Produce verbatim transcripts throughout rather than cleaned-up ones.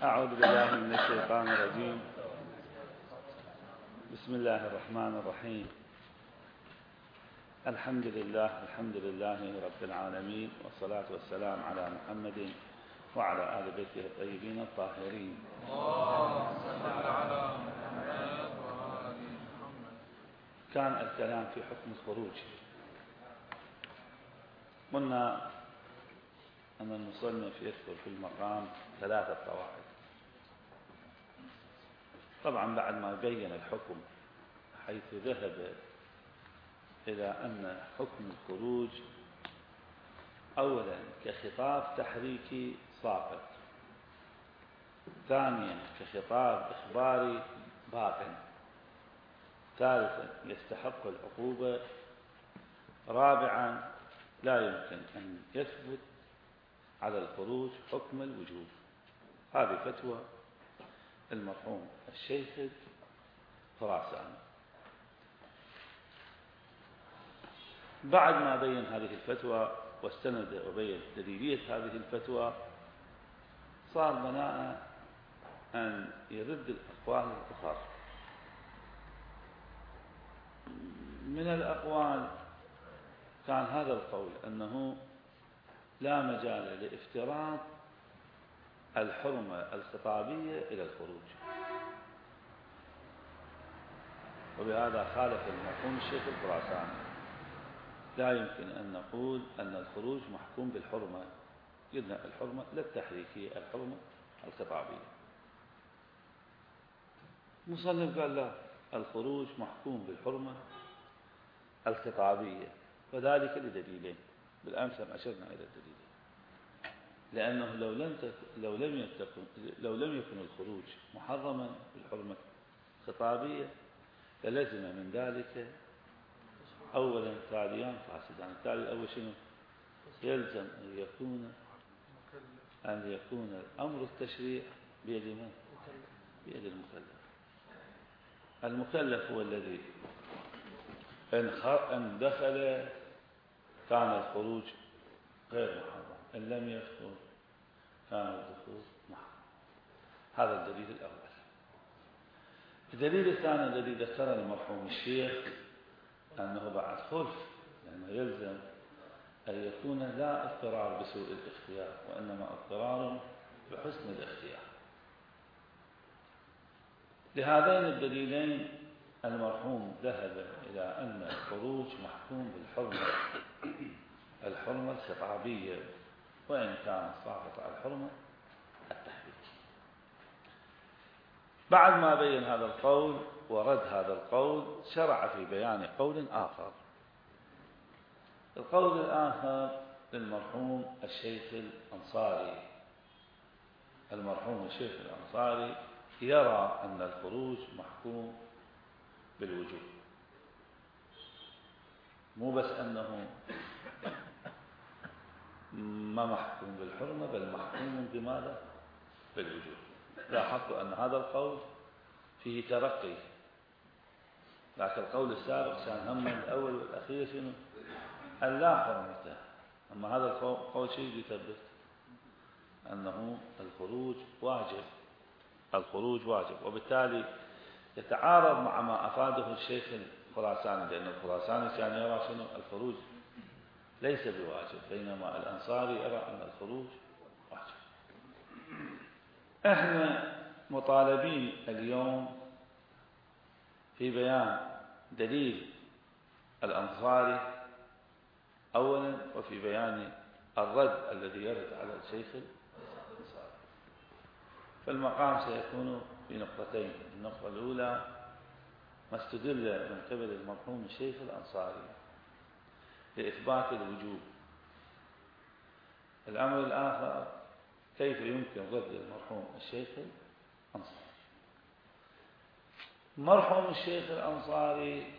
أعوذ بالله من الشيطان الرجيم. بسم الله الرحمن الرحيم. الحمد لله الحمد لله رب العالمين، والصلاة والسلام على محمد وعلى آل بيته الطيبين الطاهرين. كان الكلام في حكم الخروج. قلنا أن المصنف يذكر في المقام ثلاثة قواعد. طبعا بعد ما بين الحكم حيث ذهب إلى أن حكم الخروج أولا كخطاب تحريكي ساقط، ثانيا كخطاب إخباري باق، ثالثا يستحق العقوبة، رابعا لا يمكن أن يثبت على الخروج حكم الوجوب. هذه فتوى المرحوم الشيخ الخراساني. بعد ما بين هذه الفتوى واستند وبين دليلية هذه الفتوى، صار بناء أن يرد الأقوال الأخرى. من الأقوال كان هذا القول أنه لا مجال لافتراض الحرمة الخطابية إلى الخروج، وبهذا خالف المرحوم الشيخ الخراساني. لا يمكن أن نقول أن الخروج محكوم بالحرمة، قلنا الحرمة لا التحريكية، الحرمة الخطابية. المصنف قال لا، الخروج محكوم بالحرمة الخطابية، وذلك لدليلين. بالأمس أشرنا إلى الدليلين، لأنه لو لم تكن لو لم يكن لو لم يكن الخروج محرما بالحرمة الخطابية فلزم من ذلك أولا تاليان فاسدان. التالي الأول شنو؟ يلزم أن يكون أن يكون الأمر التشريع بيد من؟ بيد المكلف. المكلف هو الذي إن دخل كان الخروج غير محرم، إن لم يدخل كان الدخول محرم. هذا الدليل الأول. الدليل الثاني الذي ذكره المرحوم الشيخ أنه بعد خلف، لأنه يلزم أن يكون لا اضطرار بسوء الاختيار، وإنما اضطرار بحسن الاختيار. لهذين الدليلين المرحوم ذهب إلى أن الخروج محكوم بالحرمة الحرمة الخطابية، وإن كان ساقط على الحرمة التحريكية. بعد ما بين هذا القول ورد هذا القول، شرع في بيان قول آخر. القول الآخر للمرحوم الشيخ الأنصاري. المرحوم الشيخ الأنصاري يرى أن الخروج محكوم بالوجوب، مو بس أنه ما محكوم بالحرمة، بل محكوم بماذا؟ بالوجوب. لاحظت أن هذا القول فيه ترقي، لكن القول السابق كان هم الأول والأخير شنو؟ أن لا حرمته. أما هذا القول شيء يثبت أنه الخروج واجب، الخروج واجب، وبالتالي يتعارض مع ما أفاده الشيخ الخراساني، لأن الخراساني كان يرى شنو؟ الخروج ليس بواجب، بينما الأنصاري يرى أن الخروج واجب. احنا مطالبين اليوم في بيان دليل الأنصاري أولا، وفي بيان الرد الذي يرد على الشيخ الأنصاري. فالمقام سيكون في نقطتين. النقطة الأولى ما استدل من قبل المرحوم الشيخ الأنصاري لإثبات الوجوب. الأمر الآخر كيف يمكن رد المرحوم الشيخ الأنصاري. مرحوم الشيخ الأنصاري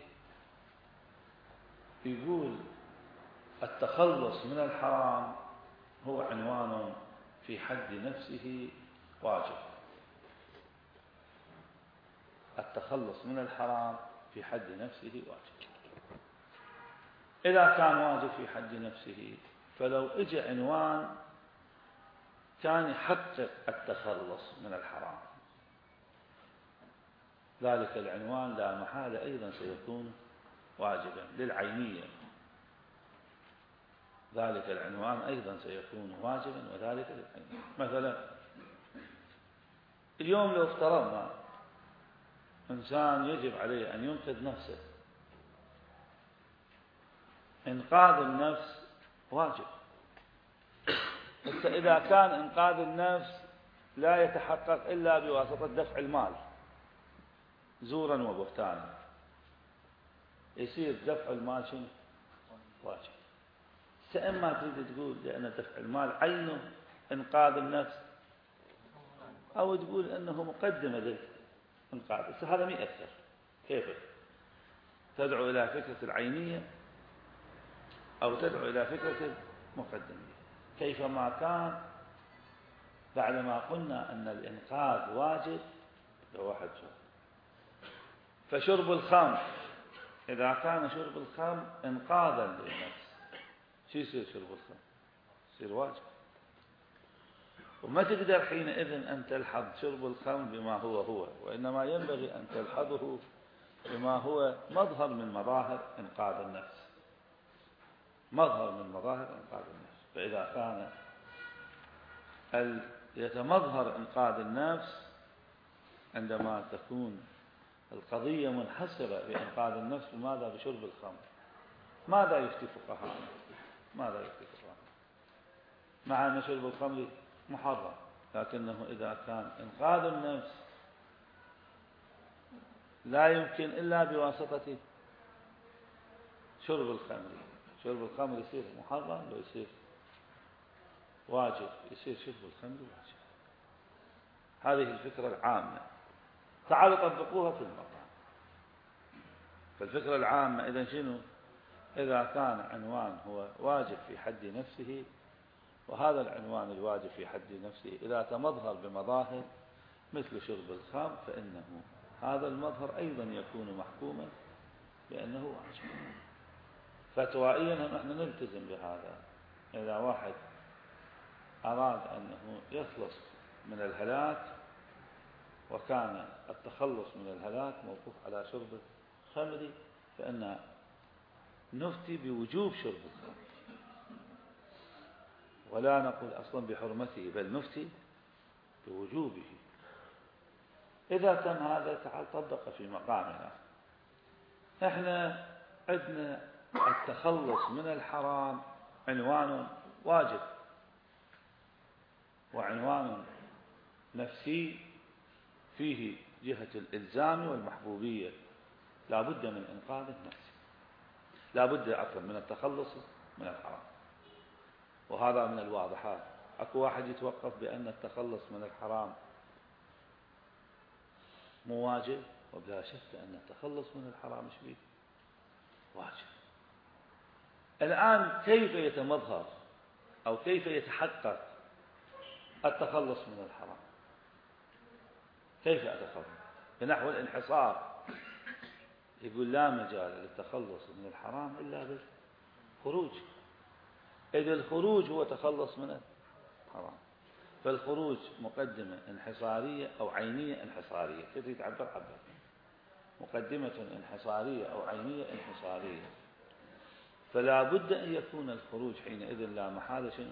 يقول التخلص من الحرام هو عنوان في حد نفسه واجب. التخلص من الحرام في حد نفسه واجب. إذا كان واجب في حد نفسه، فلو اجى عنوان كان يحقق التخلص من الحرام، ذلك العنوان لا محالة أيضا سيكون واجبا للعينية، ذلك العنوان أيضا سيكون واجبا وذلك للعينية. مثلا اليوم لو افترضنا إنسان يجب عليه أن ينقذ نفسه، إنقاذ النفس واجب، إذا كان إنقاذ النفس لا يتحقق إلا بواسطة دفع المال زورا وبهتانا، يصير دفع المال شنو؟ واجب. سأما تريد تقول لأن دفع المال عينه إنقاذ النفس، أو تقول أنه مقدمة للإنقاذ، بس هذا ما يأثر. كيف تدعو إلى فكرة العينية أو تدعو إلى فكرة المقدمية؟ كيفما كان، بعدما قلنا أن الإنقاذ واجب لواحد شرب، فشرب الخمر إذا كان شرب الخمر إنقاذا للنفس، شو يصير شرب الخمر؟ يصير واجب. وما تقدر حينئذ أن تلحظ شرب الخمر بما هو هو، وإنما ينبغي أن تلحظه بما هو مظهر من مظاهر إنقاذ النفس، مظهر من مظاهر إنقاذ النفس. فإذا كان يتمظهر إنقاذ النفس عندما تكون القضية منحصرة بإنقاذ النفس، ماذا بشرب الخمر؟ ماذا يفتي فقهاءنا؟ ماذا يفتي فقهاءنا؟ مع أن شرب الخمر محرم، لكنه إذا كان إنقاذ النفس لا يمكن إلا بواسطة شرب الخمر، شرب الخمر يصير محرم ويصير واجب، يصير شرب الخمر واجب. هذه الفكرة العامة، تعالوا طبقوها في المقام. فالفكرة العامة إذا شنو؟ إذا كان عنوان هو واجب في حد نفسه، وهذا العنوان الواجب في حد نفسه إذا تمظهر بمظاهر مثل شرب الخمر، فإنه هذا المظهر أيضا يكون محكوما بأنه واجب. فتوائيا نحن نلتزم بهذا. إذا واحد أراد أنه يخلص من الهلاك وكان التخلص من الهلاك موقوف على شرب الخمر، فإن نفتي بوجوب شرب الخمر، ولا نقول أصلا بحرمته، بل نفتي بوجوبه. إذا كان هذا تعال طبق في مقامنا. احنا عندنا التخلص من الحرام عنوان واجب وعنوان نفسي فيه جهة الإلزام والمحبوبية، لا بد من إنقاذ النفس، لا بد عفوا من التخلص من الحرام. وهذا من الواضحات. أكو واحد يتوقف بأن التخلص من الحرام مو واجب، وبلا شك أن التخلص من الحرام شبيه واجب. الآن كيف يتمظهر أو كيف يتحقق التخلص من الحرام؟ كيف أتخلص؟ بنحو الانحصار، يقول لا مجال للتخلص من الحرام إلا بالخروج، إذ الخروج هو تخلص من الحرام. فالخروج مقدمة انحصارية أو عينية انحصارية، كيف يتعبر عبر، مقدمة انحصارية أو عينية انحصارية. فلا بد أن يكون الخروج حينئذ لا محالة شنو؟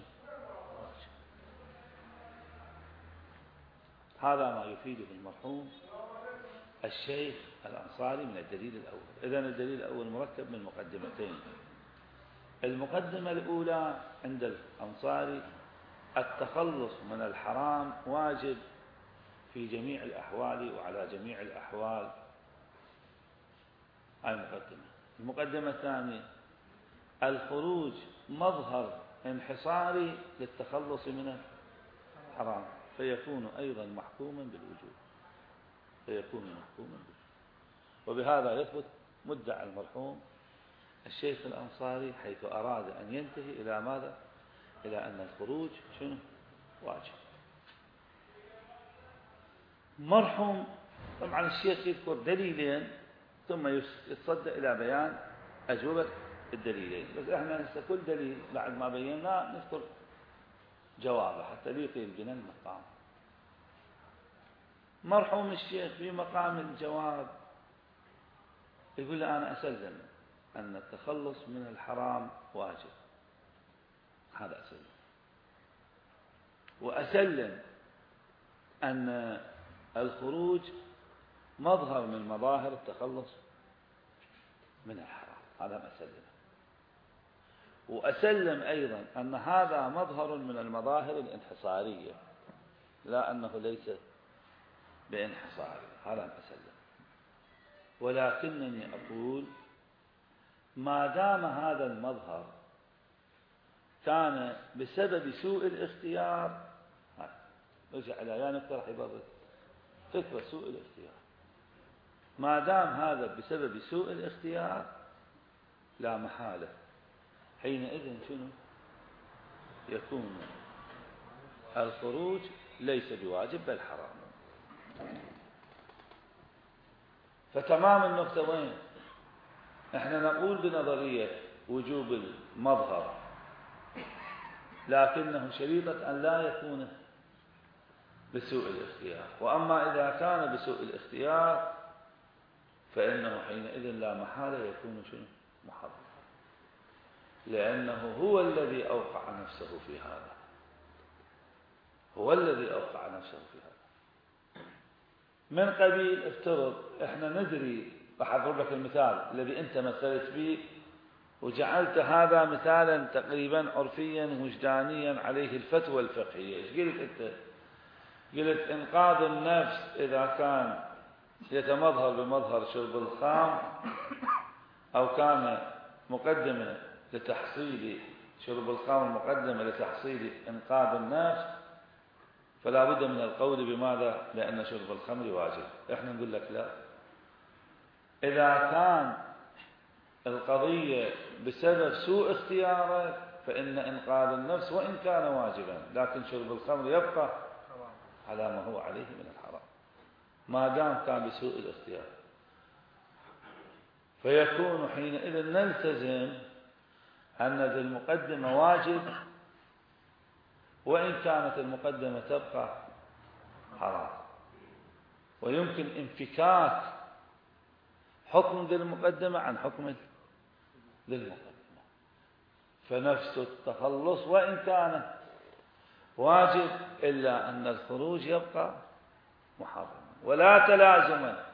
هذا ما يفيده المرحوم الشيخ الأنصاري من الدليل الأول. إذن الدليل الأول مركب من مقدمتين. المقدمة الأولى عند الأنصاري التخلص من الحرام واجب في جميع الأحوال وعلى جميع الأحوال. هذه المقدمة. المقدمة الثانية الخروج مظهر انحصاري للتخلص من الحرام، فيكون أيضا محكوما بالوجوب، فيكون محكوما بالوجوب. وبهذا يثبت مدعى المرحوم الشيخ الأنصاري حيث أراد أن ينتهي إلى ماذا؟ إلى أن الخروج شنو؟ واجب. مرحوم طبعا الشيخ يذكر دليلين ثم يتصدى إلى بيان أجوبة الدليلين، بس احنا نسأل كل دليل بعد ما بيناه نذكر جوابه حتى يقيل بنا المقام. مرحوم الشيخ في مقام الجواب يقول له أنا أسلم أن التخلص من الحرام واجب، هذا أسلم، وأسلم أن الخروج مظهر من مظاهر التخلص من الحرام، هذا ما أسلم. وأسلم أيضا أن هذا مظهر من المظاهر الانحصارية، لا أنه ليس بانحصاري، هذا ما أسلم. ولكنني أقول ما دام هذا المظهر كان بسبب سوء الاختيار، ارجع إلى يا نقطة راح يبرد فكرة سوء الاختيار، ما دام هذا بسبب سوء الاختيار لا محالة حينئذ شنو يكون الخروج ليس بواجب بل حرام. فتمام النقطة وين؟ احنا نقول بنظرية وجوب المظهر، لكنه شريطة أن لا يكون بسوء الاختيار. وأما إذا كان بسوء الاختيار فإنه حينئذ لا محالة يكون شنو محرم، لأنه هو الذي أوقع نفسه في هذا، هو الذي أوقع نفسه في هذا. من قبيل افترض احنا ندري، راح أضرب لك المثال الذي أنت مثلت به وجعلت هذا مثالا تقريبا عرفيا وجدانيا عليه الفتوى الفقهية. ايش قلت أنت؟ قلت إنقاذ النفس إذا كان يتمظهر بمظهر شرب الخام أو كان مقدمة لتحصيل شرب الخام مقدمة لتحصيل إنقاذ النفس فلا بد من القول بماذا؟ لأن شرب الخمر واجب. إحنا نقول لك لا، إذا كان القضية بسبب سوء اختيارك فإن إنقاذ النفس وإن كان واجبا لكن شرب الخمر يبقى على ما هو عليه من الحرام ما دام كان بسوء الاختيار. فيكون حينئذ نلتزم أن ذي المقدمة واجب وإن كانت المقدمة تبقى حرام، ويمكن انفكاك حكم ذي المقدمة عن حكم ذي المقدمة، فنفس التخلص وإن كان واجب إلا أن الخروج يبقى محرما. ولا تلازما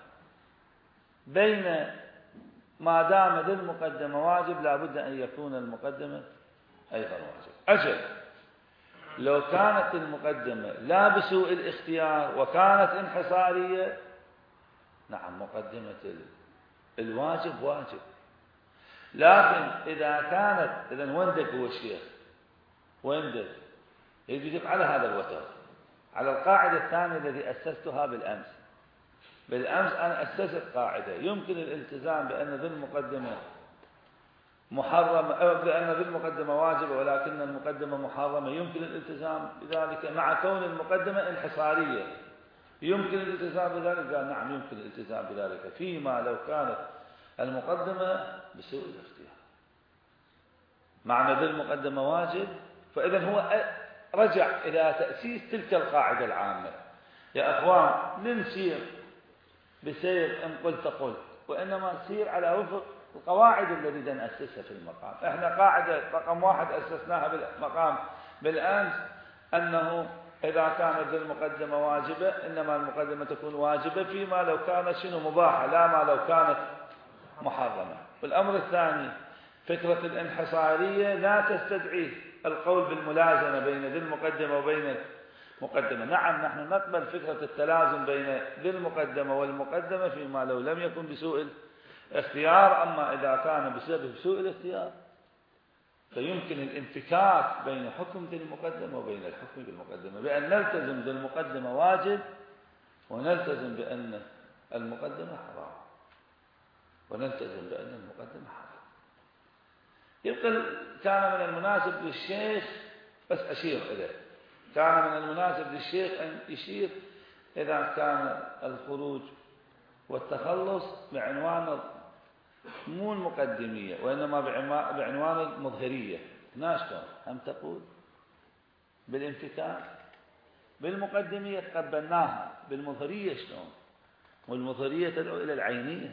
بين ما دام ذي المقدمة واجب لا بد أن يكون المقدمة أيضا واجب. أجل لو كانت المقدمة لا بسوء الاختيار وكانت انحصارية، نعم مقدمة الواجب واجب، لكن إذا كانت إذن وندك هو الشيخ وندك يجب على هذا الوتر، على القاعدة الثانية التي أسستها بالأمس. بالأمس أنا أسست قاعدة يمكن الالتزام بأن ذي المقدمة محرمة أو بأن ذي المقدمة واجبة ولكن المقدمة محرمة، يمكن الالتزام بذلك مع كون المقدمة انحصارية، يمكن الالتزام بذلك؟ قال نعم يمكن الالتزام بذلك فيما لو كانت المقدمة بسوء الاختيار. معنى ذي المقدمة واجب فإذا هو رجع إلى تأسيس تلك القاعدة العامة. يا أخوان ننسير بسير إن قلت قلت، وإنما نسير على وفق القواعد التي نأسسها في المقام. إحنا قاعدة رقم واحد أسسناها بالمقام بالأمس أنه إذا كانت ذي المقدمة واجبة إنما المقدمة تكون واجبة فيما لو كانت شنو مباحة لا ما لو كانت محرمة. والأمر الثاني فكرة الانحصارية لا تستدعي القول بالملازمة بين ذي المقدمة وبين المقدمة. نعم نحن نقبل فكرة التلازم بين ذي المقدمة والمقدمة فيما لو لم يكن بسوء الاختيار، أما إذا كان بسبب سوء الاختيار فيمكن الانفكاك بين حكم ذي المقدمة وبين الحكم بالمقدمة بأن نلتزم ذي المقدمة واجب ونلتزم بأن المقدمة حرام ونلتزم بأن المقدمة حرام. يبقى كان من المناسب للشيخ بس أشير إليه، كان من المناسب للشيخ أن يشير إذا كان الخروج والتخلص بعنوان مو المقدمية وإنما بعنوان المظهرية. ناشكر هم تقول بالامتثال. بالمقدمية تقبلناها، بالمظهرية شلون؟ والمظهرية تدعو إلى العينية،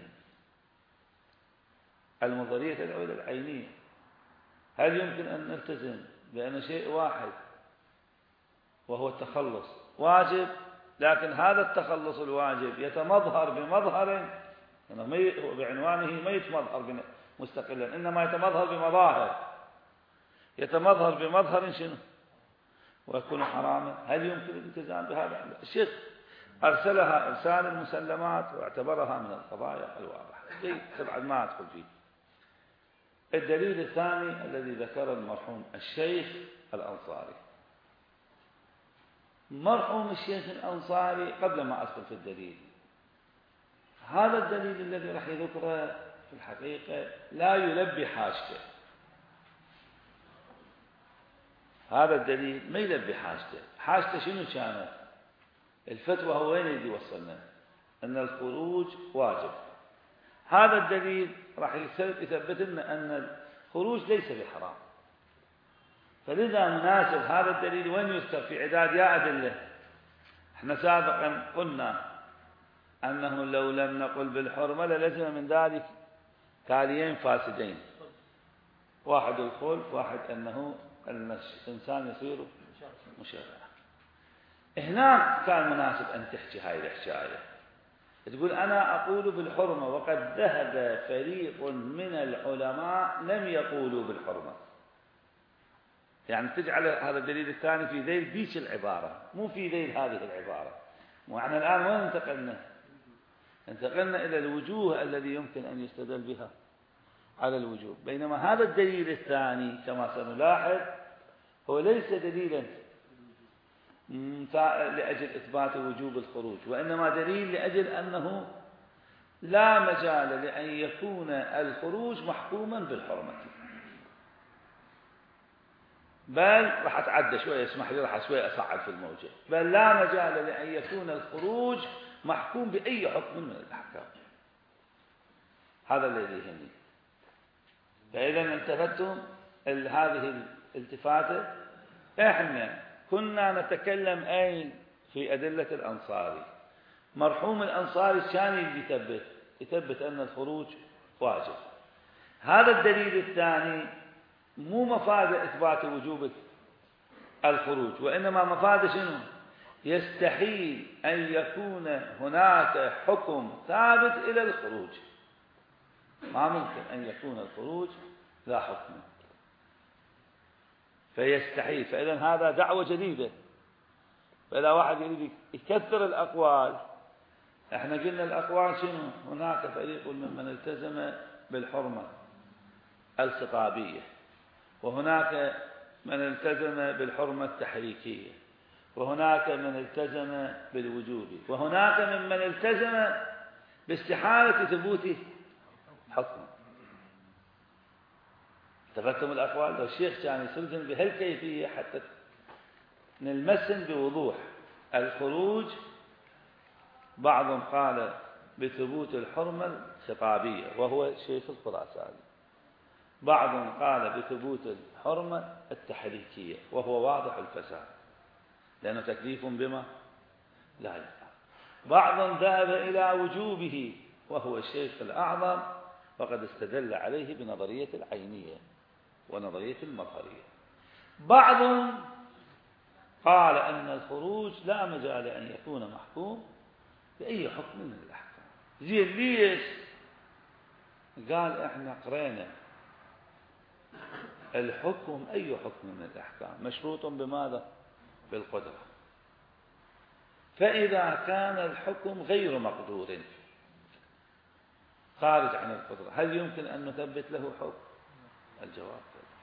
المظهرية تدعو إلى العينية. هل يمكن أن نلتزم بأن شيء واحد وهو التخلص واجب، لكن هذا التخلص الواجب يتمظهر بمظهر يعني بعنوانه ما يتمظهر مستقلا، إنما يتمظهر بمظاهر، يتمظهر بمظهر شنو؟ ويكون حراما. هل يمكن الالتزام بهذا؟ الشيخ أرسلها إرسال المسلمات واعتبرها من القضايا الواضحة. شيء طبعا ما أدخل فيه. الدليل الثاني الذي ذكر المرحوم الشيخ الأنصاري. مرحوم الشيخ الأنصاري قبل ما أدخل في الدليل، هذا الدليل الذي راح يذكره في الحقيقة لا يلبي حاجته. هذا الدليل ما يلبي حاجته. حاجته شنو كانت؟ الفتوى هو وين يدي وصلنا؟ أن الخروج واجب. هذا الدليل راح يثبت لنا أن الخروج ليس بحرام، فلذا مناسب هذا الدليل وين يذكر في عداد يا أدلة. احنا سابقا قلنا أنه لو لم نقل بالحرمة للزم من ذلك تاليين فاسدين، واحد الخلف، واحد أنه الإنسان يصير مشرع. هنا كان مناسب أن تحكي هاي الحكاية، تقول أنا أقول بالحرمة وقد ذهب فريق من العلماء لم يقولوا بالحرمة، يعني تجعل هذا الدليل الثاني في ذيل بيش العبارة، مو في ذيل هذه العبارة. وإحنا الآن وين انتقلنا؟ انتقلنا إلى الوجوه الذي يمكن أن يستدل بها على الوجوب، بينما هذا الدليل الثاني كما سنلاحظ هو ليس دليلا لأجل إثبات وجوب الخروج، وإنما دليل لأجل أنه لا مجال لأن يكون الخروج محكوما بالحرمة. بل راح أتعدى شوية، اسمح لي راح شوية أصعد في الموجة، بل لا مجال لأن يكون الخروج محكوم بأي حكم من الأحكام. هذا الذي يهمني. فإذا التفتم هذه الالتفاتة، احنا كنا نتكلم أين في أدلة الأنصاري. مرحوم الأنصاري الثاني اللي يثبت يثبت أن الخروج واجب. هذا الدليل الثاني مو مفاد إثبات وجوب الخروج، وإنما مفاد شنو؟ يستحيل أن يكون هناك حكم ثابت إلى الخروج، ما ممكن أن يكون الخروج لا حكم، فيستحيل. فإذا هذا دعوة جديدة. فإذا واحد يريد يكثر الأقوال، احنا قلنا الأقوال شنو؟ هناك فريق ممن التزم بالحرمة الخطابية، وهناك من التزم بالحرمة التحريكية، وهناك من التزم بالوجوب، وهناك ممن التزم باستحالة ثبوت حكم. تفتم الأقوال. لو الشيخ كان يسلزم بهالكيفية حتى نلمسن بوضوح. الخروج بعضهم قال بثبوت الحرمة الخطابية وهو الشيخ الخراساني، بعضهم قال بثبوت الحرمة التحريكية وهو واضح الفساد لأنه تكليف بما لا يفعل. بعضهم ذهب إلى وجوبه وهو الشيخ الأعظم، وقد استدل عليه بنظرية العينية ونظرية المظهرية. بعضهم قال أن الخروج لا مجال أن يكون محكوم بأي حكم من الأحكام. زين ليش؟ قال إحنا قرينا الحكم أي حكم من الأحكام مشروط بماذا؟ بالقدرة. فإذا كان الحكم غير مقدور خارج عن القدرة، هل يمكن أن نثبت له حكم؟ الجواب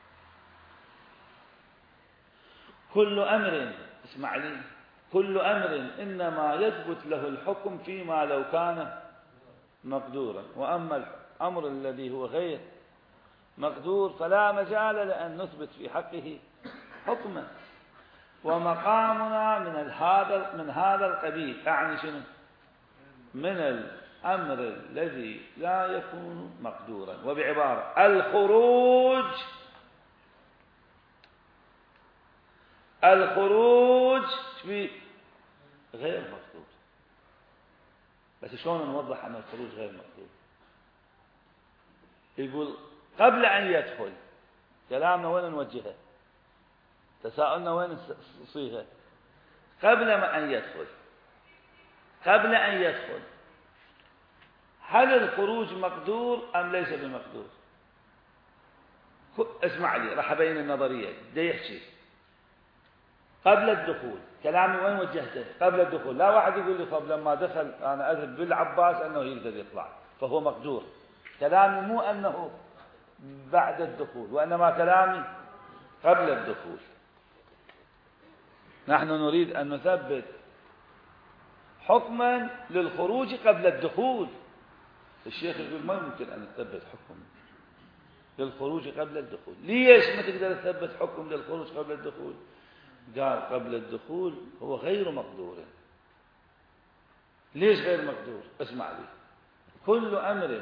كل أمر، اسمع لي، كل أمر إنما يثبت له الحكم فيما لو كان مقدورا، وأما الأمر الذي هو غير مقدور فلا مجال لأن نثبت في حقه حكما. ومقامنا من هذا من هذا القبيل، يعني شنو؟ من الأمر الذي لا يكون مقدورا. وبعبارة الخروج الخروج في غير مقدور. بس شلون نوضح أن الخروج غير مقدور؟ يقول قبل أن يدخل، كلامنا وين نوجهه؟ تساؤلنا وين الصيغة؟ قبل ما أن يدخل، قبل أن يدخل هل الخروج مقدور أم ليس بمقدور؟ اسمع لي راح أبين النظرية. ده يحكي قبل الدخول، كلامي وين وجهته؟ قبل الدخول. لا واحد يقول لي طب لما دخل أنا أذهب بالعباس أنه يقدر يطلع فهو مقدور. كلامي مو أنه بعد الدخول، وإنما كلامي قبل الدخول. نحن نريد أن نثبت حكما للخروج قبل الدخول. الشيخ يقول ما يمكن أن نثبت حكم للخروج قبل الدخول. ليش ما تقدر تثبت حكم للخروج قبل الدخول؟ قال قبل الدخول هو غير مقدور. ليش غير مقدور؟ اسمع لي. كل أمر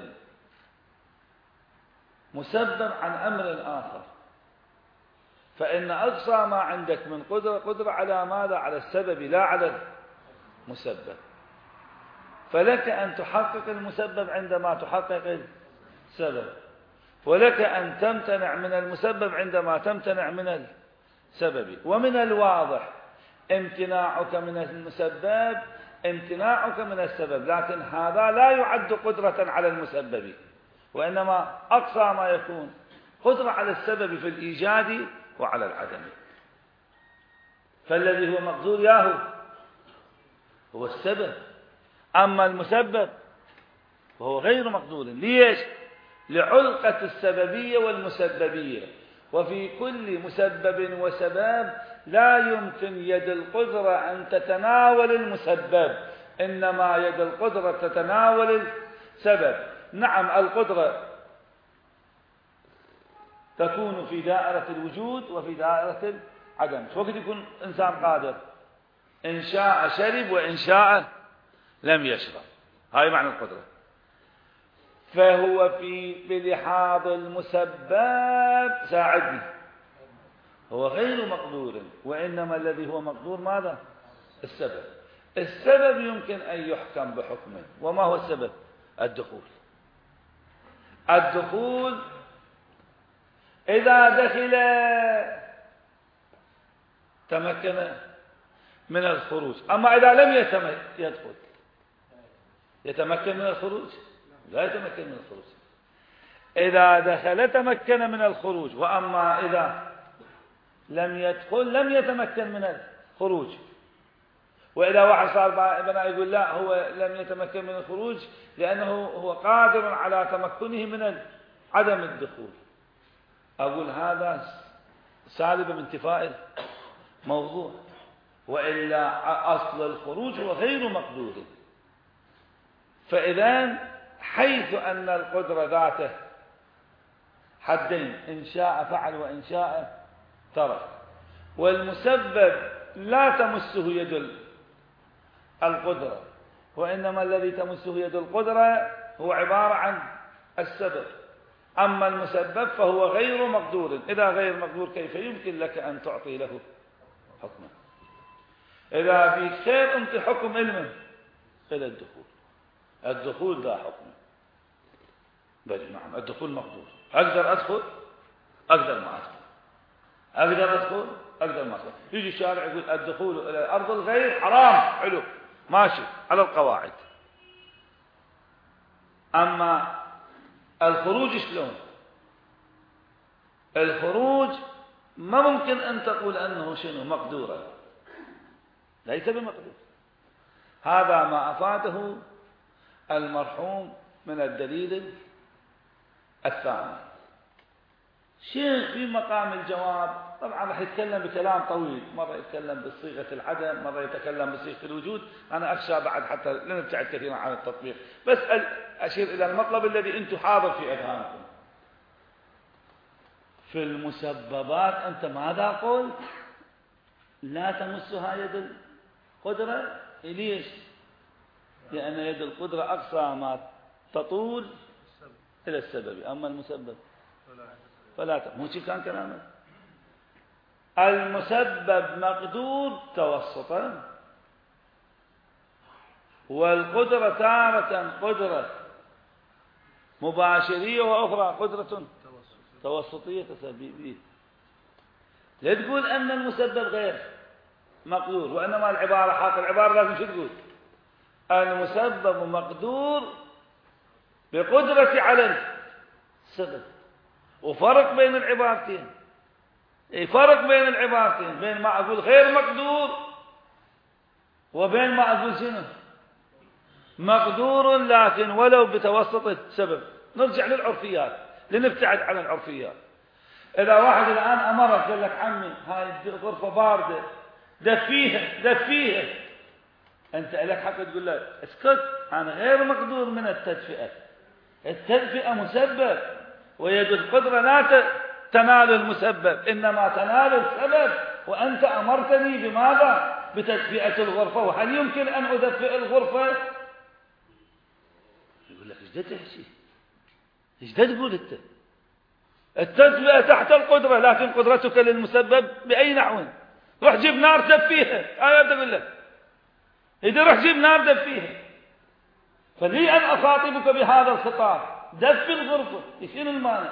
مسبب عن أمر آخر، فإن أقصى ما عندك من قدرة قدرة على ماذا؟ على السبب لا على المسبب. فلك أن تحقق المسبب عندما تحقق السبب، ولك أن تمتنع من المسبب عندما تمتنع من السبب. ومن الواضح امتناعك من المسبب امتناعك من السبب، لكن هذا لا يعد قدرة على المسبب، وإنما أقصى ما يكون قدرة على السبب في الإيجاد وعلى العدم. فالذي هو مقدور ياهو هو السبب، أما المسبب وهو غير مقدور. ليش؟ لعلقة السببية والمسببية، وفي كل مسبب وسبب لا يمكن يد القدرة أن تتناول المسبب، إنما يد القدرة تتناول السبب. نعم القدرة تكون في دائرة الوجود وفي دائرة العدم. شو وقت يكون إنسان قادر؟ إن شاء شرب وإن شاء لم يشرب، هاي معنى القدرة. فهو في بلحاظ المسبب ساعدني هو غير مقدور، وإنما الذي هو مقدور ماذا؟ السبب. السبب يمكن أن يحكم بحكمه. وما هو السبب؟ الدخول. الدخول إذا دخل تمكن من الخروج، أما إذا لم يدخل يتمكن من الخروج؟ لا يتمكن من الخروج. إذا دخل تمكن من الخروج، وأما إذا لم يدخل لم يتمكن من الخروج. وإذا واحد صار بنا يقول لا هو لم يتمكن من الخروج لأنه هو قادر على تمكنه من عدم الدخول، أقول هذا سالب من انتفاء الموضوع، وإلا أصل الخروج هو غير مقدور. فإذا حيث أن القدرة ذاته حدين، إن شاء فعل وإن شاء ترك، والمسبب لا تمسه يد القدرة، وإنما الذي تمسه يد القدرة هو عبارة عن السبب. أما المسبب فهو غير مقدور. إذا غير مقدور كيف يمكن لك أن تعطي له حكما؟ إذا في خير أنت حكم علمه إلى الدخول. الدخول ذا حكم. بل نعم الدخول مقدور. أقدر أدخل أقدر ما أدخل، أقدر أدخل أقدر ما أدخل. يجي الشارع يقول الدخول إلى أرض الغير حرام، حلو ماشي على القواعد. أما الخروج شلون؟ الخروج ما ممكن أن تقول أنه شنو مقدورا، ليس بمقدور. هذا ما أفاده المرحوم من الدليل الثاني. شيخ في مقام الجواب طبعا راح يتكلم بكلام طويل، مرة يتكلم بصيغة العدم، مرة يتكلم بصيغة الوجود. أنا أخشى بعد حتى لا نبتعد كثيرا عن التطبيق، بس أشير إلى المطلب الذي أنتم حاضر في أذهانكم. في المسببات أنت ماذا قلت؟ لا تمسها يد القدرة. ليش؟ لأن يد القدرة أقصى ما تطول إلى السبب، أما المسبب فلا تمسها. مو شي كان كلامه؟ المسبب مقدور توسطا، والقدرة تارة قدرة مباشرية وأخرى قدرة توسطية تسبيبية. لا تقول أن المسبب غير مقدور، وإنما العبارة حق العبارة لازم شو تقول؟ المسبب مقدور بقدرة على السبب. وفرق بين العبارتين، فرق بين العبارتين، بين ما أقول غير مقدور وبين ما أقول شنو مقدور لكن ولو بتوسط السبب. نرجع للعرفيات لنبتعد عن العرفيات. إذا واحد الآن أمرك قال لك عمي هاي الغرفة باردة دفيها دفيها، أنت لك حق تقول له اسكت، أنا غير مقدور من التدفئة. التدفئة مسبب، ويد القدرة لا تنال المسبب إنما تنال السبب، وأنت أمرتني بماذا؟ بتدفئة الغرفة، وهل يمكن أن أدفئ الغرفة؟ يقول لك ايش ده تحكي؟ ايش ده تقول انت؟ التدفئة تحت القدرة، لكن قدرتك للمسبب بأي نحو؟ روح جيب نار دفيها، أنا بدي أقول لك إذا روح جيب نار دفيها. فلي أن أخاطبك بهذا الخطاب، دفي الغرفة، يشين المانع؟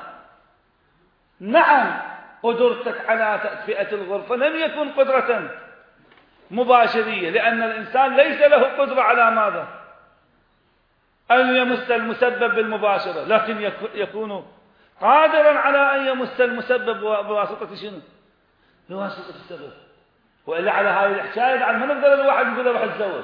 نعم قدرتك على تدفئة الغرفة لم يكن قدرة مباشرية، لأن الإنسان ليس له قدرة على ماذا؟ أن يمس المسبب بالمباشرة، لكن يكون قادرا على أن يمس المسبب بواسطة شنو؟ بواسطة السبب. وإلا على هذه الحكاية بعد ما نقدر الواحد يقول له روح اتزوج،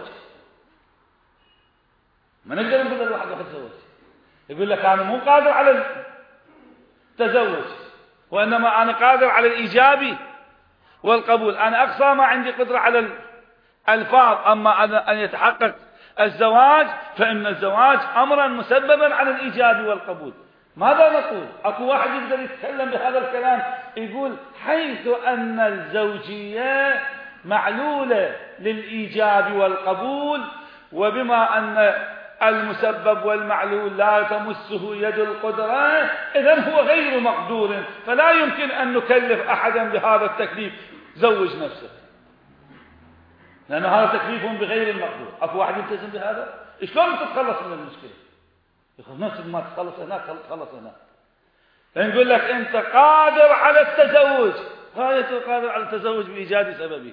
ما نقدر نقول الواحد روح اتزوج، يقول لك أنا مو قادر على التزوج، وإنما أنا قادر على الإيجاب والقبول. أنا أقصى ما عندي قدرة على الألفاظ، أما أن يتحقق الزواج فإن الزواج أمرا مسببا على الإيجاب والقبول. ماذا نقول؟ أكو واحد يقدر يتكلم بهذا الكلام يقول حيث أن الزوجية معلولة للإيجاب والقبول، وبما أن المسبب والمعلول لا تمسه يد القدرة، إذن هو غير مقدور، فلا يمكن أن نكلف أحدا بهذا التكليف زوج نفسه، لأن هذا تكليف بغير المقدور. أكو واحد يلتزم بهذا؟ شلون تتخلص من المشكلة؟ يقول نفس ما تخلص هناك تخلص هناك. نقول لك أنت قادر على التزوج، غاية قادر على التزوج بإيجاد سببه.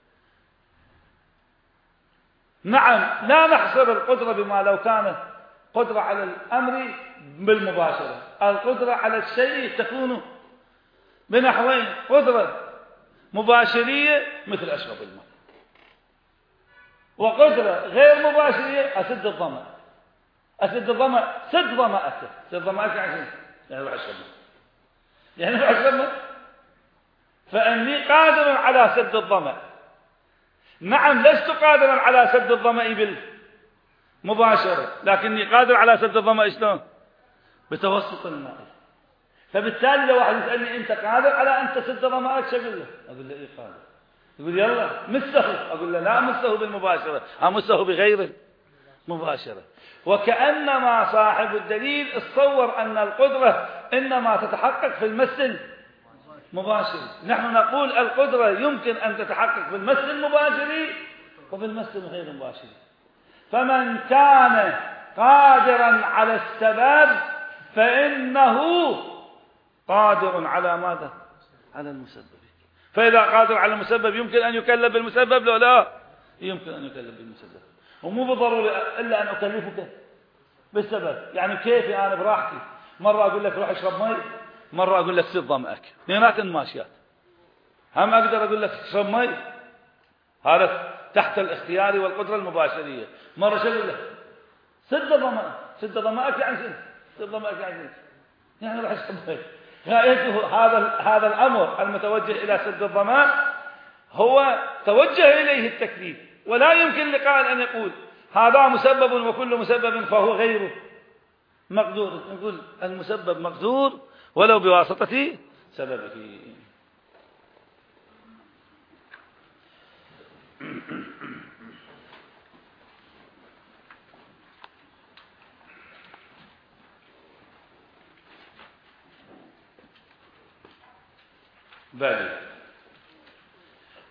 نعم لا نحصر القدرة بما لو كان قدرة على الأمر بالمباشرة. القدرة على الشيء تكون بنحوين: قدرة مباشرية مثل أشرب الماء، وقدرة غير مباشرية أسد الظمأ. أسد الظمأ سد ظمأك، سد ظمأك يعني يعني روح أشرب ماء، يعني روح أشرب ماء. فأني قادر على سد الظمأ. نعم لست قادرا على سد الظمأ بالمباشرة، لكني قادر على سد الظمأ شلون؟ بتوسط الماء. فبالتالي لو واحد يسألني أنت قادر على أن تسد ظمأك شو أقول له؟ أقول له إيه قادر. يقول يلا مسه، أقول له لا مسه بالمباشرة، أمسه بغير مباشرة. وكأنما صاحب الدليل اتصور أن القدرة إنما تتحقق في المس المباشر. نحن نقول القدرة يمكن أن تتحقق في المس المباشر وفي المس الغير مباشر. فمن كان قادرا على السبب فإنه قادر على ماذا؟ على المسبب. فإذا قادر على المسبب يمكن أن يكلف بالمسبب لو لا يمكن أن يكلف بالمسبب، ومو بالضرورة إلا أن أكلفك بالسبب. يعني كيفي أنا براحتي، مرة أقول لك روح اشرب مي، مرة أقول لك سد ظمأك، اثنينات ماشيات. هم أقدر أقول لك اشرب مي، هذا تحت الاختيار والقدرة المباشرية. مرة شو أقول لك؟ سد ظمأك، سد ظمأك يعني سد سد ظمأك يعني يعني روح اشرب مي. هذا هذا الأمر المتوجه إلى سد الظمأ هو توجه إليه التكليف، ولا يمكن لقائل أن يقول هذا مسبب وكل مسبب فهو غيره مقدور. نقول المسبب مقدور ولو بواسطة سببه. بل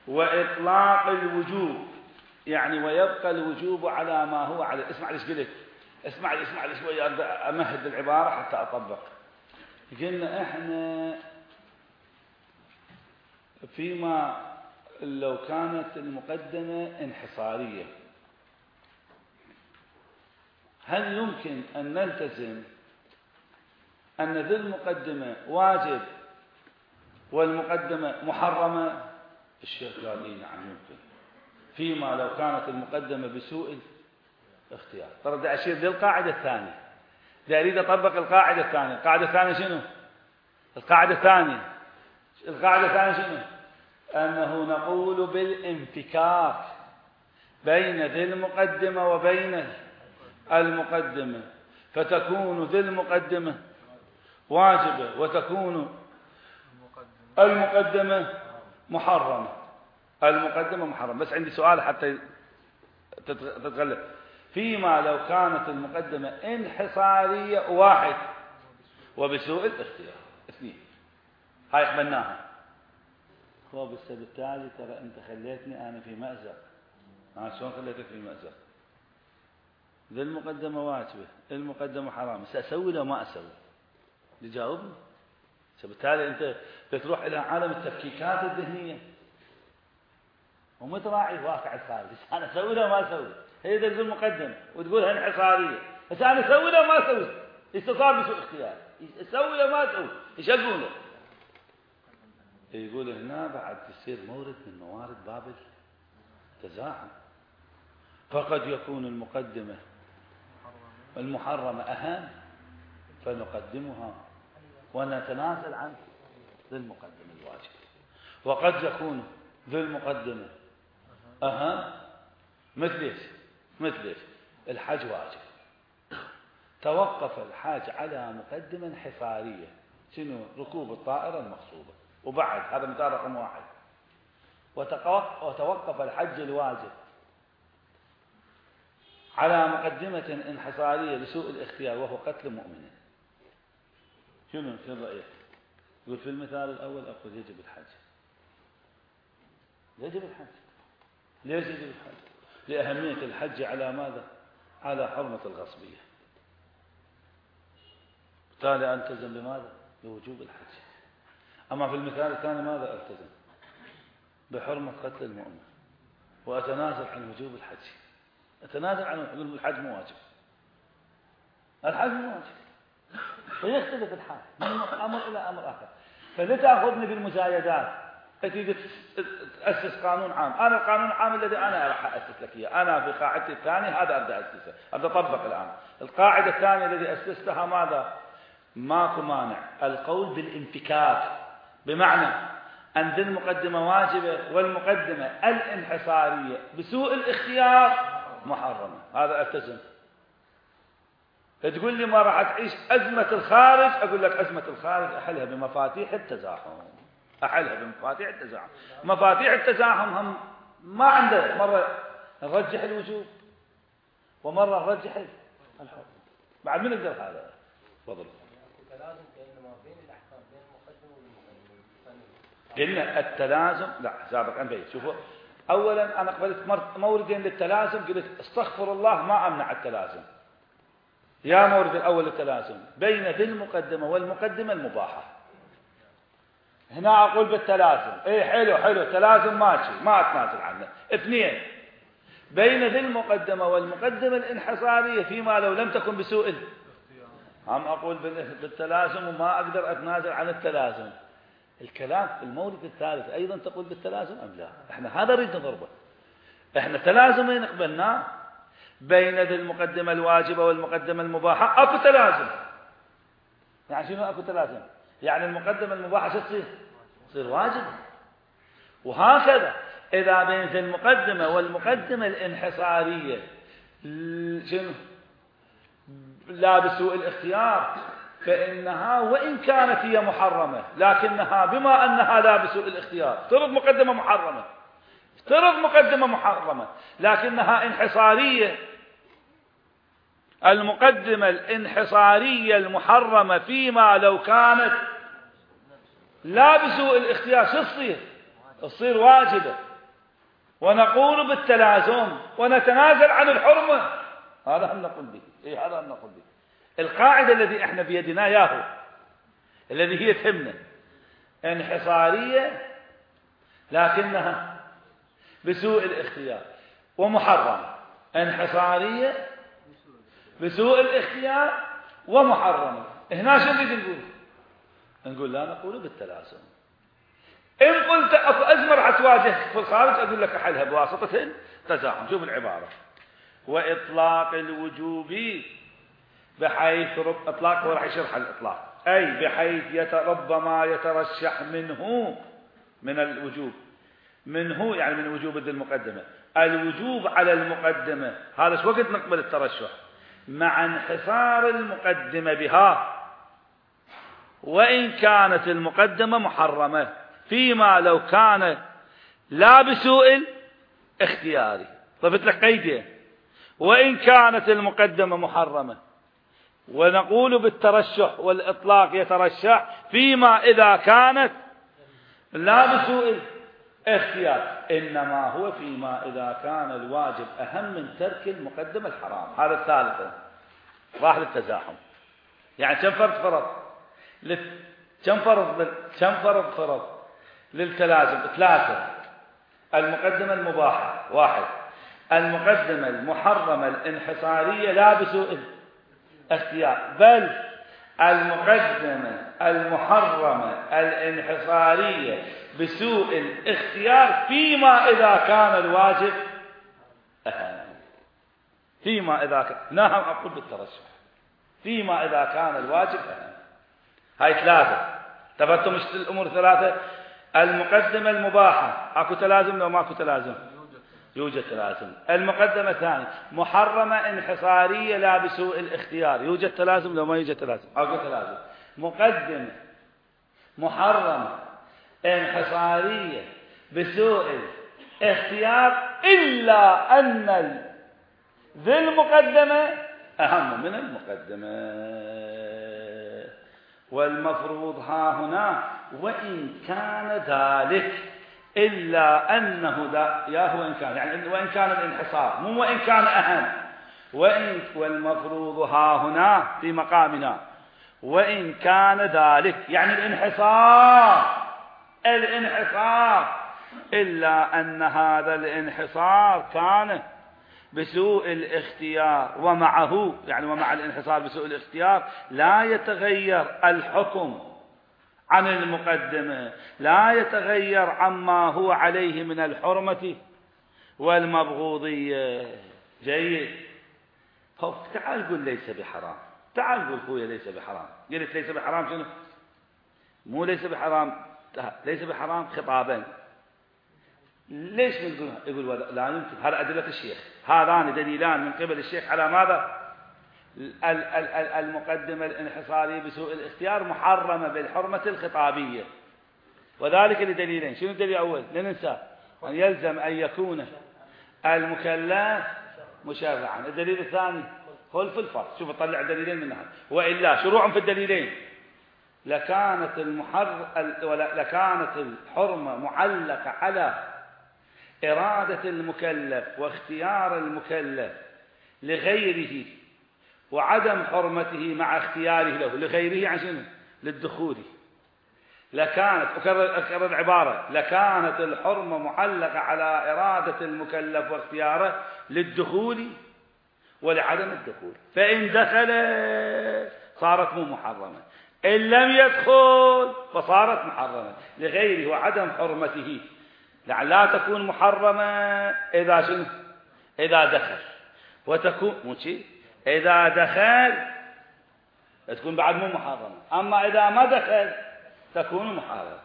وإطلاق الوجوب، يعني ويبقى الوجوب على ما هو عليه. اسمع ليش قلت، اسمع لي اسمع لي شوية أمهد العبارة حتى أطبق. قلنا إحنا فيما لو كانت المقدمة انحصارية، هل يمكن أن نلتزم أن ذي المقدمة واجب والمقدمة محرمة؟ الشيخ قال إيه نعم يمكن، فيما لو كانت المقدمة بسوء الاختيار. ترى بدي أشير للقاعدة الثانية، بدي أريد أطبق القاعدة الثانية. القاعدة الثانية شنو؟ القاعدة الثانية القاعدة الثانية شنو؟ أنه نقول بالانفكاك بين ذي المقدمة وبين المقدمة، فتكون ذي المقدمة واجبة وتكون المقدمة محرمة. المقدمة محرمة. بس عندي سؤال حتى تتغلب. فيما لو كانت المقدمة انحصارية واحد وبسوء الاختيار اثنين، هاي قبلناها. هو بس بالتالي ترى أنت خليتني أنا في مأزق. أنا شلون خليتك في مأزق؟ ذي المقدمة واجبة، المقدمة حرام، سأسوي لو ما أسوي؟ تجاوبني. فبالتالي أنت بتروح إلى عالم التفكيكات الذهنية ومتراعي الواقع الخارجي. أنا أسوي لو ما أسوي؟ هي ذي المقدمة وتقولها انحصارية، بس أنا أسوي لو ما أسوي؟ استصاب بسوء اختيار، أسوي لو ما أسوي؟ إيش أقوله؟ يقول هنا بعد تصير مورد من موارد باب التزاحم، فقد يكون المقدمة المحرمة أهم فنقدمها ونتنازل عن ذي المقدمة الواجب، وقد يكون ذي المقدمة أهم مثل ايش؟ مثل ايش؟ الحج واجب، توقف الحاج على مقدمة انحصارية، شنو؟ ركوب الطائرة المغصوبة، وبعد هذا مثال رقم واحد. وتوقف الحج الواجب على مقدمة انحصارية لسوء الاختيار وهو قتل مؤمن. شنو شنو رأيك؟ يقول في المثال الأول أقول يجب الحج. يجب الحج. ليش يجب الحج؟ لأهمية الحج على ماذا؟ على حرمة الغصبية. بالتالي ألتزم بماذا؟ بوجوب الحج. أما في المثال الثاني ماذا ألتزم؟ بحرمة قتل المؤمن، وأتنازل عن وجوب الحج. أتنازل عن الحج مو واجب. الحج مو واجب، فيختلف الحال من أمر إلى أمر آخر. فلتأخذني بالمزايدات، تريد تأسس قانون عام. أنا القانون العام الذي أنا راح أسس لك إياه، أنا في قاعدتي الثانية هذا أبدأ أسسه، أبدأ أطبق الآن. القاعدة الثانية التي أسستها ماذا؟ ماكو مانع القول بالانفكاك، بمعنى أن ذي المقدمة واجبة والمقدمة الانحصارية بسوء الاختيار محرمة. هذا ألتزم. تقول لي ما راح تعيش أزمة الخارج، أقول لك أزمة الخارج أحلها بمفاتيح التزاحم، أحلها بمفاتيح التزاحم. مفاتيح التزاحم هم ما عنده، مرة نرجح الوجوب ومرة نرجح الحكم. بعد من يقدر هذا؟ تفضل. قلنا التلازم، لا سابق أن بيت. شوفوا، أولا أنا قبلت موردين للتلازم، قلت استغفر الله ما أمنع التلازم. يا مورد الأول التلازم بين ذي المقدمة والمقدمة المباحة. هنا أقول بالتلازم، إيه حلو حلو تلازم ماشي ما أتنازل عنه. اثنين، بين ذي المقدمة والمقدمة الانحصارية فيما لو لم تكن بسوء، هم أقول بالتلازم وما أقدر أتنازل عن التلازم. الكلام المورد الثالث أيضا تقول بالتلازم أم لا؟ إحنا هذا نريد نضربه. إحنا تلازمين قبلنا بين ذي المقدمة الواجبة والمقدمة المباحة، أكو تلازم. يعني شنو أكو تلازم؟ يعني المقدمة المباحة شو تصير؟ تصير واجب. وهكذا إذا بين ذي المقدمة والمقدمة الانحصارية شنو؟ لا بسوء الاختيار، فإنها وإن كانت هي محرمة لكنها بما أنها لا بسوء الاختيار، افترض مقدمة محرمة، افترض مقدمة محرمة لكنها انحصارية. المقدمة الانحصارية المحرمة فيما لو كانت لا بسوء الاختيار شو تصير؟ تصير واجبة. ونقول بالتلازم ونتنازل عن الحرمة. هذا هم نقول به. إيه هذا هم نقول به. القاعدة الذي احنا بيدنا ياهو الذي هي تهمنا انحصارية لكنها بسوء الاختيار ومحرمة. انحصارية بسوء الاختيار ومحرمة. هنا شو نريد نقول؟ نقول لا نقول بالتلازم. إن قلت أزمر حتواجه في الخارج أقول لك أحلها بواسطة التزاحم. شوف العبارة: وإطلاق الوجوب بحيث رب إطلاق هو راح يشرح الإطلاق أي بحيث يت ربما يترشح منه من الوجوب منه يعني من وجوب ذي المقدمة الوجوب على المقدمة. هذا شو وقت نقبل الترشح مع انحصار المقدمة بها وإن كانت المقدمة محرمة فيما لو كان لا بسوء اختياري. ضفت لك قيدين: وإن كانت المقدمة محرمة. ونقول بالترشح والإطلاق يترشح فيما إذا كانت لا بسوء اختيار، إنما هو فيما إذا كان الواجب أهم من ترك المقدمة الحرام. هذا الثالثة راح للتزاحم. يعني كم فرض فرض كم فرض كم فرض فرض للتلازم؟ ثلاثة: المقدمة المباحة واحد، المقدمة المحرمة الانحصارية لا بسوء اختيار، بل المقدمة المحرمة الانحصارية بسوء الاختيار فيما إذا كان الواجب أهم. فيما إذا كان نعم أقول بالترشح فيما إذا كان الواجب أهم. هاي ثلاثة. تفتم الأمور ثلاثة. المقدمة المباحة أكو تلازم لو ماكو تلازم؟ يوجد تلازم. المقدمة الثانية محرمة انحصارية لا بسوء الاختيار، يوجد تلازم لو ما يوجد تلازم؟ أكو تلازم. مقدمة محرمة انحصارية بسوء الاختيار إلا أن ذي المقدمة أهم من المقدمة. والمفروض ها هنا وإن كان ذلك إلا أنه ذا يا هو إن كان يعني وإن كان الانحصار مو وإن كان أهم. وإن والمفروض ها هنا في مقامنا وإن كان ذلك يعني الانحصار الانحصار إلا أن هذا الانحصار كان بسوء الاختيار ومعه يعني ومع الانحصار بسوء الاختيار لا يتغير الحكم عن المقدمة، لا يتغير عما هو عليه من الحرمة والمبغوضية. جيد. تعال قل ليس بحرام. تعال قل خويا ليس بحرام. قلت ليس بحرام شنو؟ مو ليس بحرام ليس بحرام خطابا. ليش نقول يقول لا يمكن؟ هذا أدلة الشيخ. هذان دليلان من قبل الشيخ على ماذا؟ المقدمة الانحصارية بسوء الاختيار محرمة بالحرمة الخطابية، وذلك لدليلين. شنو الدليل الأول؟ لا ننسى أن يلزم أن يكون المكلف مشرعا. الدليل الثاني خلف الفرض. شوف طلع دليلين منها، وإلا شروع في الدليلين لكانت المحر لكانت الحرمة معلقة على إرادة المكلف واختيار المكلف لغيره وعدم حرمته مع اختياره له لغيره عشان للدخول. لكانت أكرر, أكرر العبارة لكانت الحرمة معلقة على إرادة المكلف واختياره للدخول ولعدم الدخول. فإن دخل صارت مو محرمة، إن لم يدخل فصارت محرمة لغيره وعدم حرمته. لا تكون محرمة إذا شنو؟ إذا دخل، وتكون مو شيء إذا دخل تكون بعد مو محرمة، أما إذا ما دخل تكون محرمة.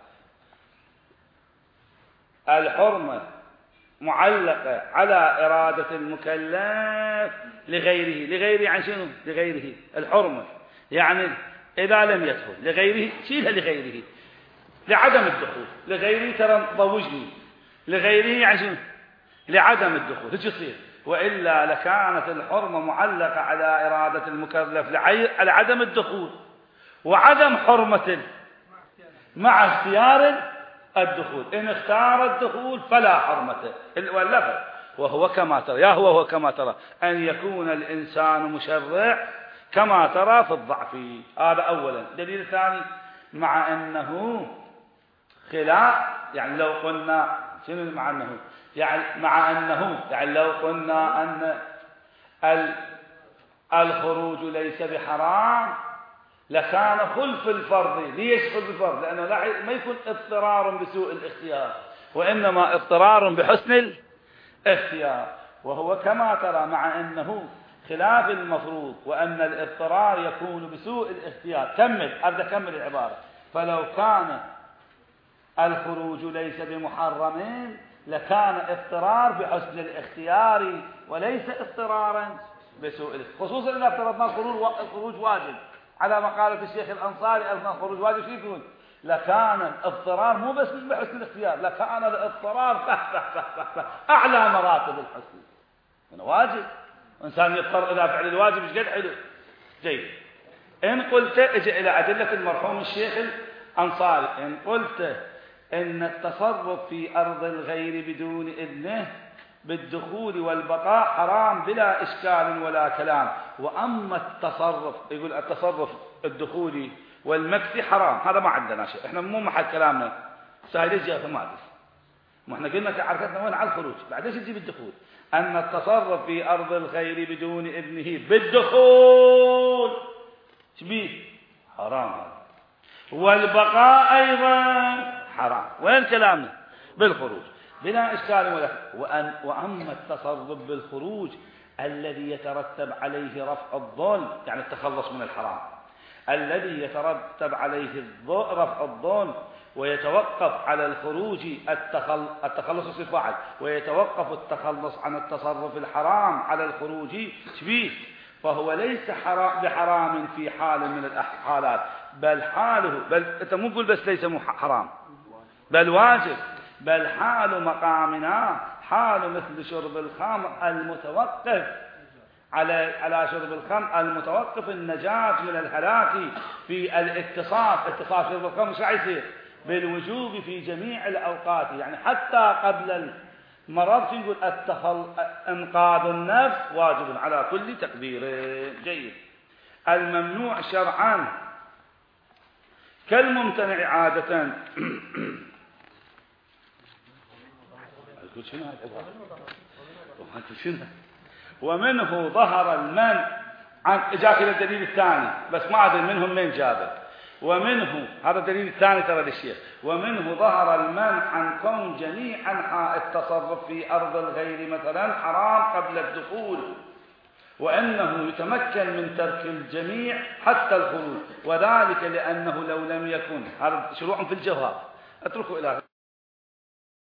الحرمة معلقة على إرادة المكلف لغيره. لغيره عن شنو؟ لغيره الحرمة يعني إذا لم يدخل لغيره شيلها لغيره لعدم الدخول. لغيره ترى ضوجني لغيره عشان لعدم الدخول هيك يصير. وإلا لكانت الحرمة معلقة على إرادة المكلف على عدم الدخول وعدم حرمة مع اختيار الدخول، إن اختار الدخول فلا حرمة واللفظ. وهو كما ترى، يا هو هو كما ترى أن يكون الإنسان مشرع كما ترى في الضعف. هذا أولا. دليل ثاني، مع أنه خلاف، يعني لو قلنا شنو مع أنه يعني مع أنه يعني لو قلنا أن الخروج ليس بحرام لكان خلف الفرض. ليش خلف الفرض؟ لأنه لا ما يكون اضطرار بسوء الاختيار، وإنما اضطرار بحسن الاختيار. وهو كما ترى مع أنه خلاف المفروض، وأن الاضطرار يكون بسوء الاختيار. كمل، أبدأ كمل العبارة. فلو كان الخروج ليس بمحرم لكان اضطرار بحسن الاختيار وليس اضطرارا بسوء الاختيار، خصوصا إذا افترضنا الخروج واجب على مقالة الشيخ الأنصاري أن الخروج واجب. شو يكون؟ لكان الاضطرار مو بس بحسن الاختيار، لكان الاضطرار أعلى مراتب الحسن. من واجب إنسان يضطر إلى فعل الواجب مش قد حلو. جيد. إن قلت اجي إلى أدلة المرحوم الشيخ الأنصاري، إن قلت إن التصرف في أرض الغير بدون إذنه بالدخول والبقاء حرام بلا إشكال ولا كلام، وأما التصرف، يقول التصرف الدخولي والمكث حرام، هذا ما عندنا شيء، إحنا مو محل كلامنا. سهل يجي ما أدري، ما إحنا قلنا تعرفتنا وين على الخروج، بعدين يجي بالدخول. أن التصرف في أرض الغير بدون إذنه بالدخول شبيه حرام، والبقاء أيضا حرام. وين كلامنا؟ بالخروج بلا إشكال ولا. وأن وأما التصرف بالخروج الذي يترتب عليه رفع الظلم، يعني التخلص من الحرام، الذي يترتب عليه رفع الظلم ويتوقف على الخروج التخلص يصير فاعل، ويتوقف التخلص عن التصرف الحرام على الخروج شبيه، فهو ليس حرام بحرام في حال من الحالات، بل حاله، بل أنت مو تقول بس ليس حرام بل واجب، بل حال مقامنا حال مثل شرب الخمر المتوقف على على شرب الخمر المتوقف النجاة من الهلاك في الاتصاف. اتصاف شرب الخمر مش راح يصير بالوجوب في جميع الأوقات، يعني حتى قبل المرض يقول التخل... انقاذ النفس واجب على كل تقدير. جيد. الممنوع شرعا كالممتنع عادة. ومنه ظهر المنع عن جاك إلى الدليل الثاني، بس ما أدري منهم من جابه. ومنه هذا الدليل الثاني ترى للشيخ. ومنه ظهر المنع عن كون جميع أنحاء التصرف في أرض الغير مثلا حرام قبل الدخول، وأنه يتمكن من ترك الجميع حتى الخروج، وذلك لأنه لو لم يكن، هذا شروع في الجواب، اتركوا إلى